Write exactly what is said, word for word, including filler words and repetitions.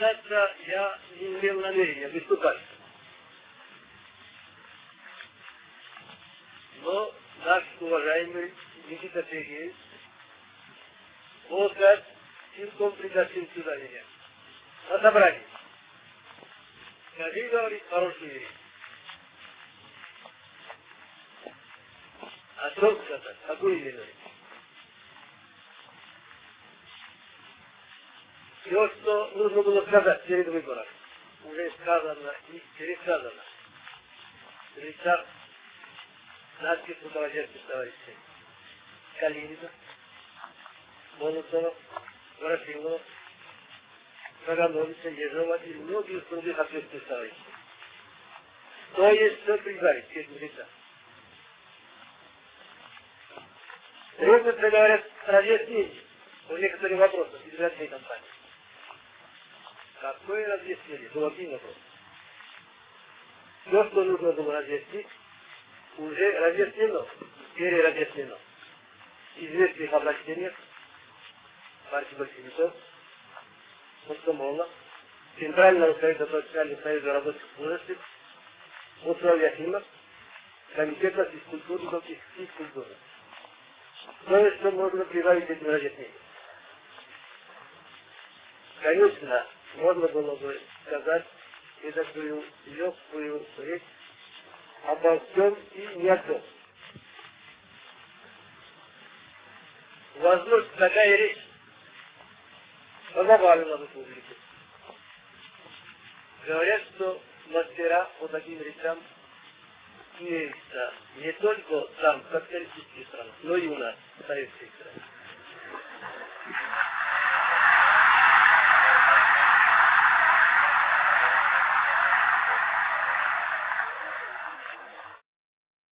признаться, я не имел намерения выступать. Но наш уважаемый Никита Сергеевич Волков силком пригласил сюда меня на собрание. Скажи, говорит, хорошую вещь. А что сказать? Какую именно? Все, что нужно было сказать перед выбором, уже сказано и пересказано. В речах наших руководящих товарищей Калинина, Молотова, Ворошилова, Кагановича, Ежова и многих других ответственных товарищей. То есть что прибавить к этим речам. Требуется, говорят, разъяснение по некоторым вопросам избирательной кампании. Какое разъяснение? Золотый вопрос. Все, что нужно было разъяснить, уже разъяснено, переразъяснено. В известных обращениях партии большевиков, комсомола, Центрального совета профессиональных союзов рабочих служащих, условия ФИМа, Комитета физкультурников и физкультуры. То есть, что можно прибавить этим разъяснениям. Конечно, можно было бы сказать такую легкую речь обо всем и не о том. Возможно, такая речь позабавила бы публику. Говорят, что мастера по таким речам имеются не только там, в капиталистических странах, но и у нас, в советских странах.